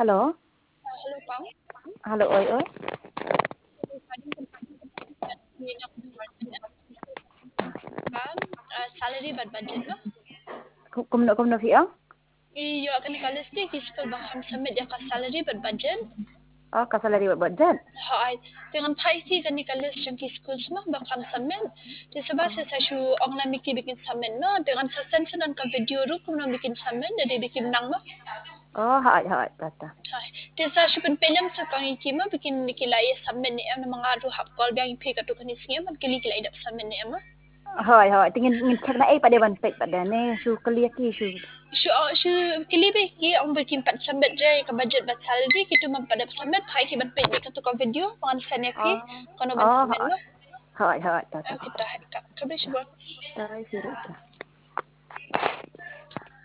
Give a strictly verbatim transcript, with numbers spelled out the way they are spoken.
Halo. Ah, halo Kang. Halo, oi, oi. Kan ah, salary bad budget no? Ku- Kumno kumno fiang? Iyo akan kalistik iskul bakam samit ya ka salary bad budget. Oh, kasalari buat budget. Hai, dengan paisi kan ni kalis yang iskul semua bakam samit. Di sebab Oh, saya syu orang bikin bikin samit no dengan sesensi dan ka video ru kumno bikin samit jadi bikin nang no. oh, hai, hai, tata. Hai, di sa syu pen penyam sa kang ikima bikin nikilai samit ni em mangaru hak kol biang ipe ka tu kan isnya man kili kila idap samit ni em. Hai, hai, tingin ngin cek na eh pada ban pek pada ne, shu keliaki shu. Shu shu kilibe ki ang bikin pat sambat je ka budget bat salary kitu mampada sambat pai ki bat pe ni ka tu ka video pangan sen ya ki Oh, kono ban oh, sambat hai, no hai, hai, tata. kita ka ka be shu Tai siru.